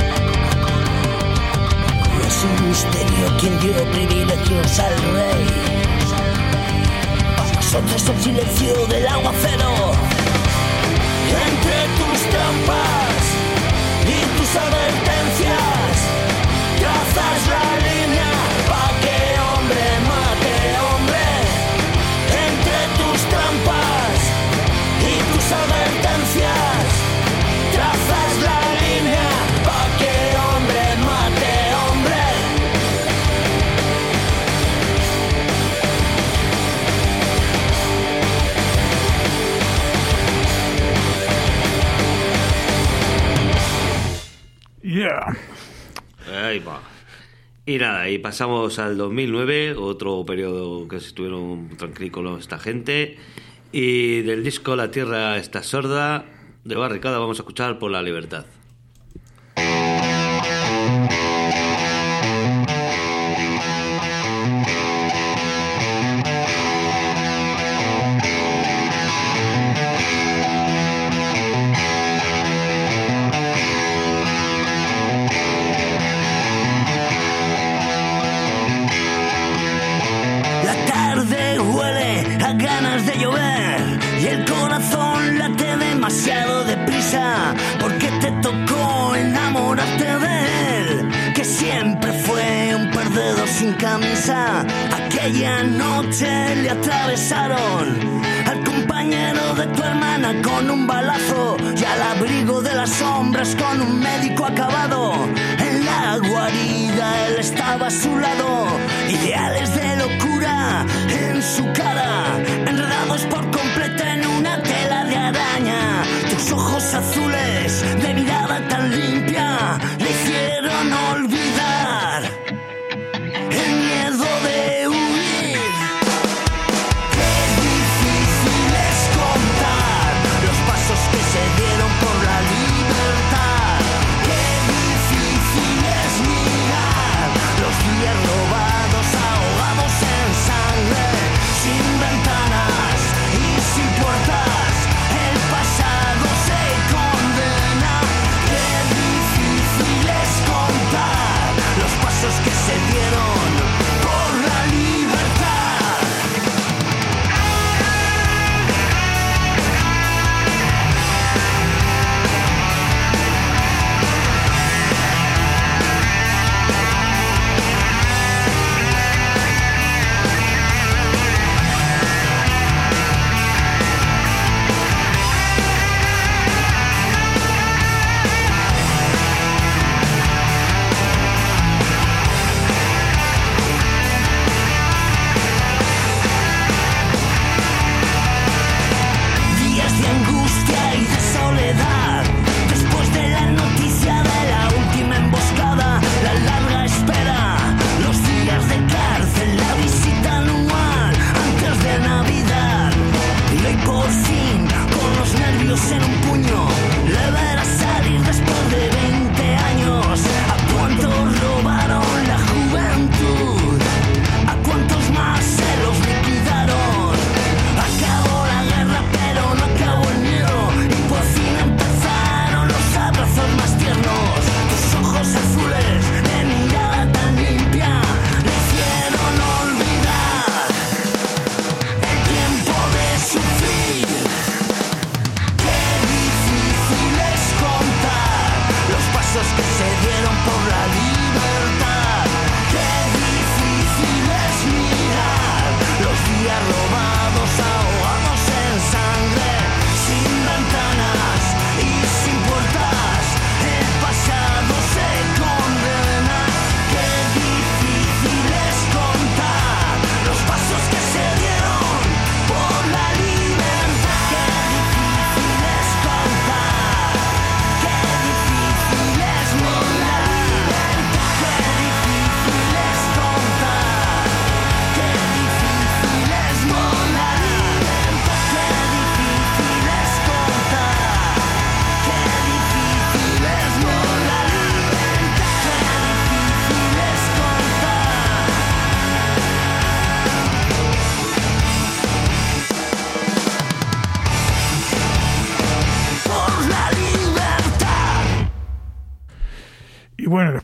E: No es un misterio quien dio privilegios al rey. Para nosotros el silencio del aguacero. Entre tus trampas y tus advertencias trazas la línea pa' que hombre mate hombre. Entre tus trampas y tus advertencias trazas la línea pa' que hombre mate hombre.
B: Yeah.
C: Ahí va. Y nada, y pasamos al 2009, otro periodo que estuvieron tranquilos esta gente. Y del disco La Tierra está sorda, de Barricada, vamos a escuchar Por la Libertad.
E: Ganas de llover y el corazón late demasiado deprisa, porque te tocó enamorarte de él, que siempre fue un perdedor sin camisa. Aquella noche le atravesaron al compañero de tu hermana con un balazo, y al abrigo de las sombras con un médico acabado. En la guarida él estaba a su lado, ideales de locura en su cara, enredados por completo en una tela de araña. Tus ojos azules de mirada tan limpia le hicieron olvidar el miedo de huir. Qué difícil es contar los pasos que se dieron por la libertad. Qué difícil es mirar los días robados, ahogados en sangre, sin ventanas y sin puertas. El pasado se condena. Qué difícil es contar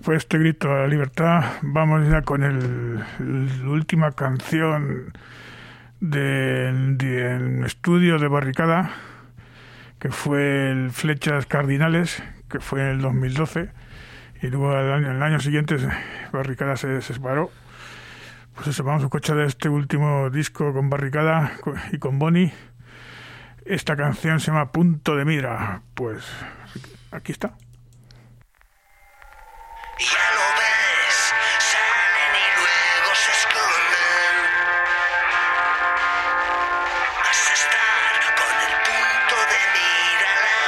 B: después de este grito a la libertad, vamos ya con la última canción del estudio de Barricada, que fue el Flechas Cardinales, que fue en el 2012, y luego en el año siguiente Barricada se separó. Pues eso, vamos a escuchar de este último disco con Barricada y con Bonnie. Esta canción se llama Punto de Mira. Pues aquí está.
E: Ya lo ves, salen y luego se esconden. Has de estar con el punto de mira a la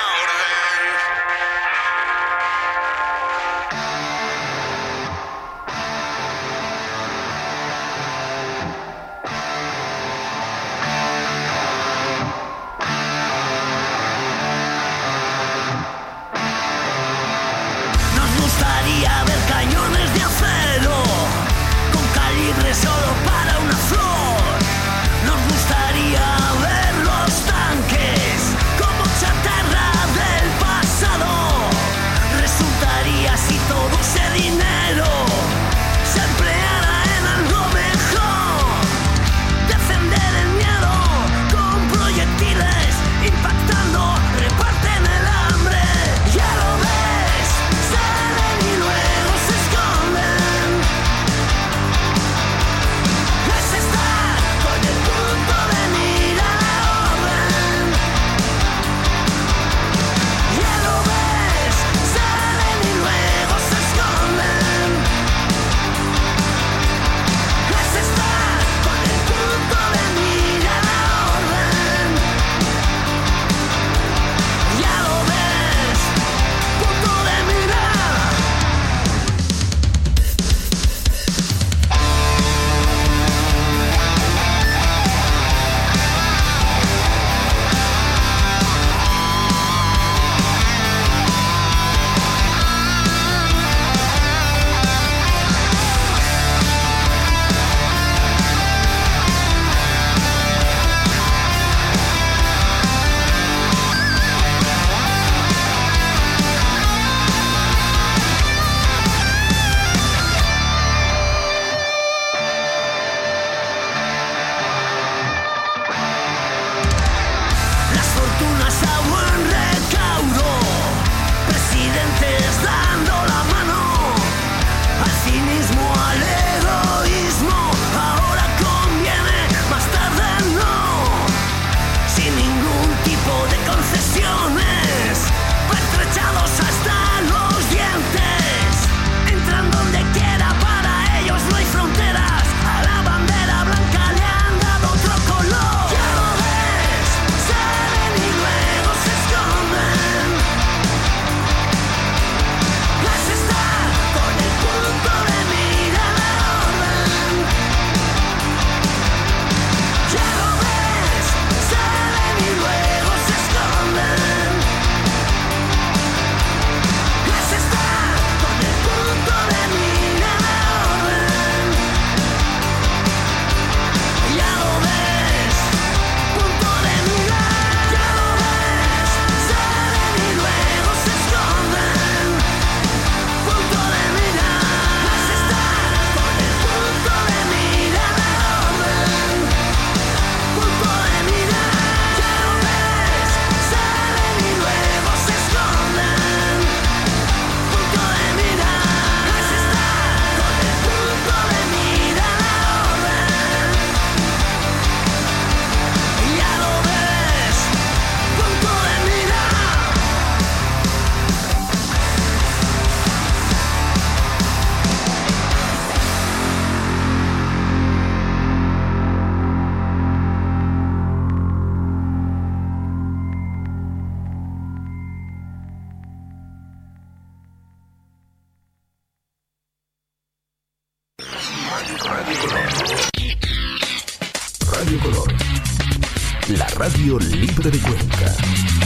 E: Nos gustaría ver cañones de acero con calibre solo para una flor. Nos gustaría ver los tanques como chatarra del pasado. Resultaría si todo ese dinero se empleara en algo mejor. Defender el miedo con proyectiles impactando, reparten el hambre. Ya lo ves, salen y luego se esconden. Es estar con el punto de mira a la orden. Ya lo ves, salen y luego se esconden. Es estar con el punto de mira a la orden. Ya lo ves, punto de mira. Las fortunas a buen recaudo, presidentes dando la mano al cinismo, al egoísmo. Ahora conviene, más tarde no, sin ningún tipo de concesiones, pertrechados hasta los dientes. Entran donde quiera, para ellos no hay fronteras. A la bandera blanca le han dado otro color. Ya lo ves, salen y luego se esconden. Es estar con el punto de mira a la orden. Ya lo ves, salen y luego se esconden. Es estar con el punto de mira a la orden. Ya lo ves, punto de mira. Ya lo ves, salen y luego se esconden. Punto de mira. Es estar con el punto de mira a la orden. Punto de mira. Ya lo ves, salen y luego se esconden. Punto de mira. Es estar con el punto de mira a la orden. Ya lo ves, punto de mira.
A: Radio Color. La radio libre de Cuenca.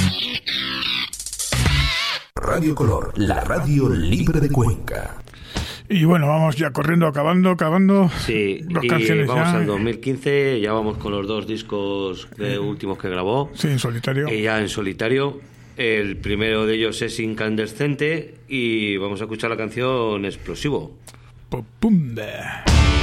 A: Radio Color, la radio libre de Cuenca.
B: Y bueno, vamos ya corriendo, acabando.
C: Sí,
B: Dos
C: y
B: canciones
C: vamos
B: ya.
C: al 2015, ya vamos con los dos discos últimos que grabó.
B: Sí, en solitario.
C: Y ya en solitario. El primero de ellos es Incandescente y vamos a escuchar la canción Explosivo.
B: Popumba.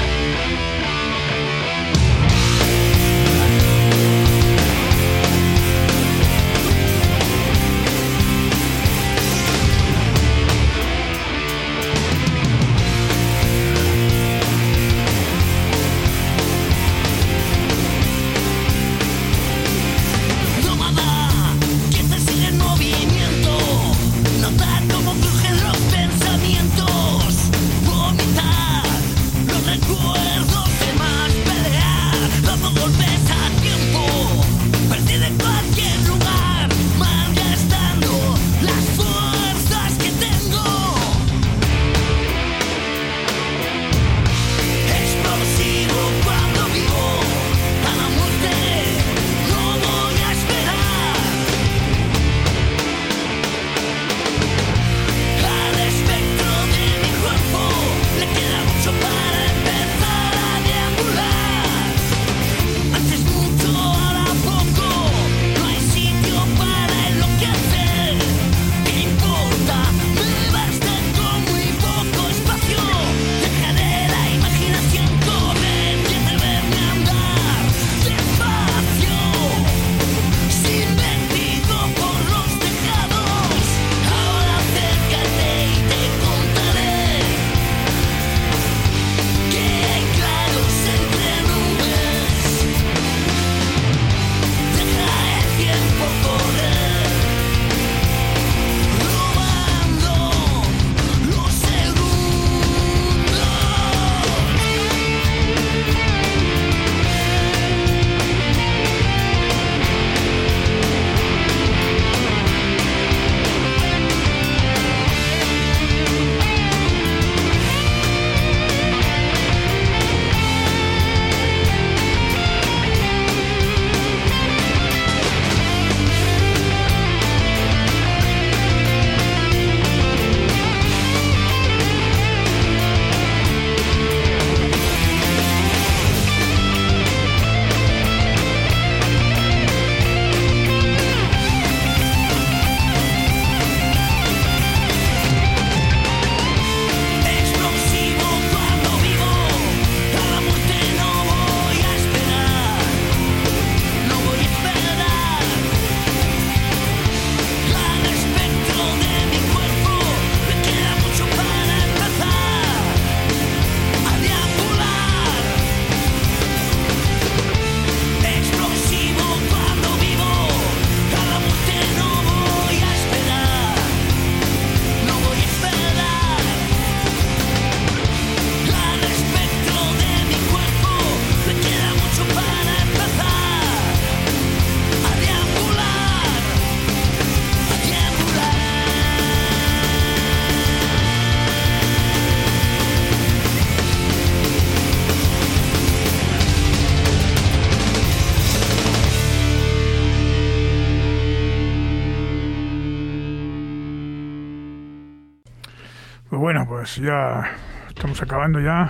B: Pues bueno, pues ya estamos acabando ya.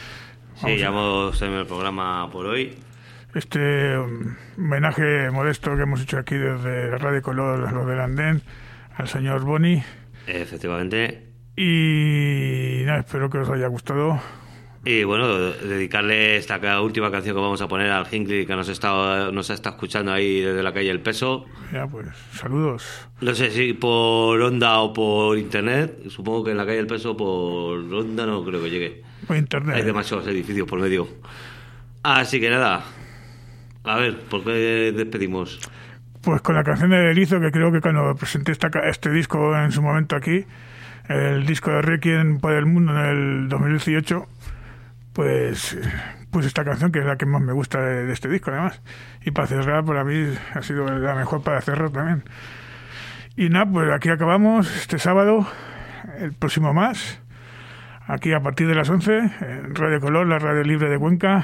C: Sí, ya hemos terminado el programa por hoy.
B: Este homenaje modesto que hemos hecho aquí desde Radio Color, los del Andén, al señor Boni.
C: Efectivamente.
B: Y nada, espero que os haya gustado.
C: Y bueno, dedicarle esta última canción que vamos a poner al Hinckley, que nos está escuchando ahí desde la calle El Peso.
B: Ya, pues, saludos.
C: No sé si por onda o por internet. Supongo que en la calle El Peso por onda no creo que llegue.
B: Por internet.
C: Hay demasiados edificios por medio. Así que nada. A ver, ¿por qué despedimos?
B: Pues con la canción de Erizo, que creo que cuando presenté este disco en su momento aquí, el disco de Requiem por el Mundo en el 2018, pues esta canción, que es la que más me gusta de este disco además. Y para cerrar, para mí ha sido la mejor para cerrar también. Y nada, pues aquí acabamos este sábado, el próximo más, aquí a partir de las 11, en Radio Color, la radio libre de Cuenca.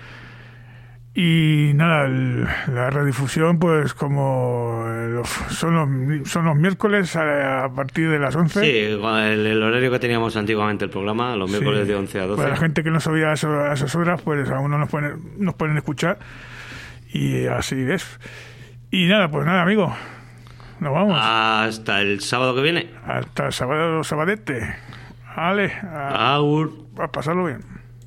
B: Y nada, la redifusión, pues como son los miércoles a partir de las 11.
C: Sí, el horario que teníamos antiguamente el programa, los miércoles de 11 a 12.
B: Para la gente que no sabía a esas horas, pues aún no nos pueden escuchar. Y así es. Y nada, pues nada, amigo. Nos vamos.
C: Hasta el sábado que viene.
B: Hasta el sábado, sabadete. Vale.
C: Agur.
B: A pasarlo bien.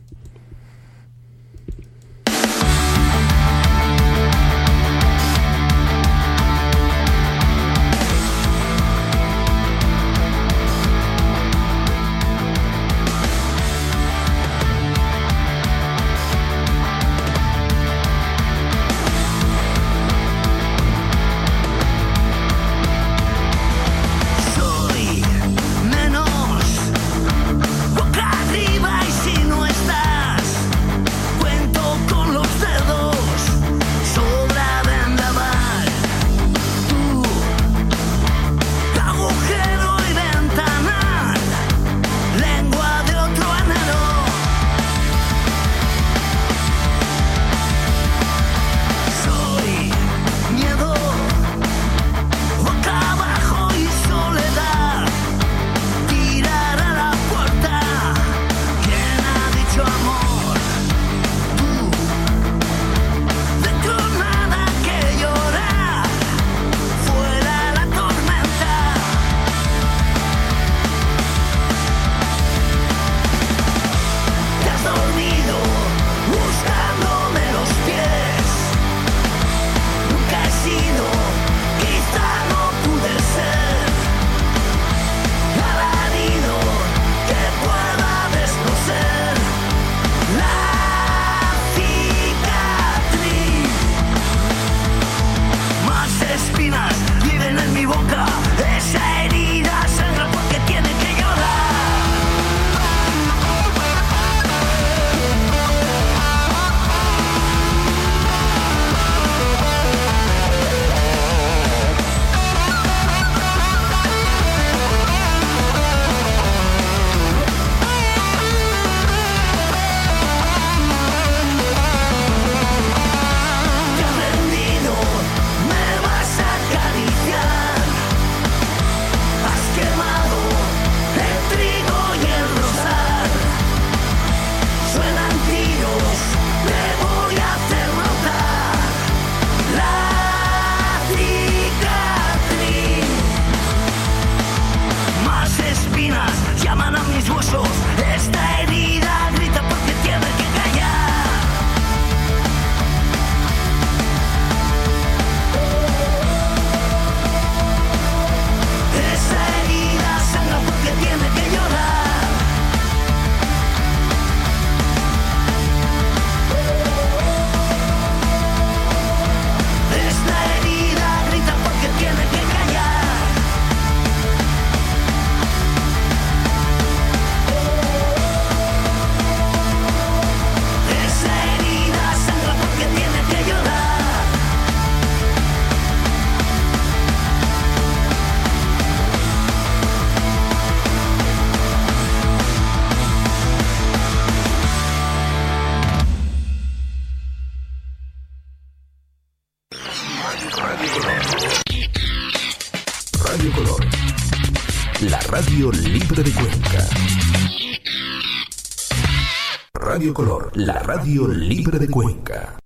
A: Radio Color, la radio libre de Cuenca. Radio Color, la radio libre de Cuenca.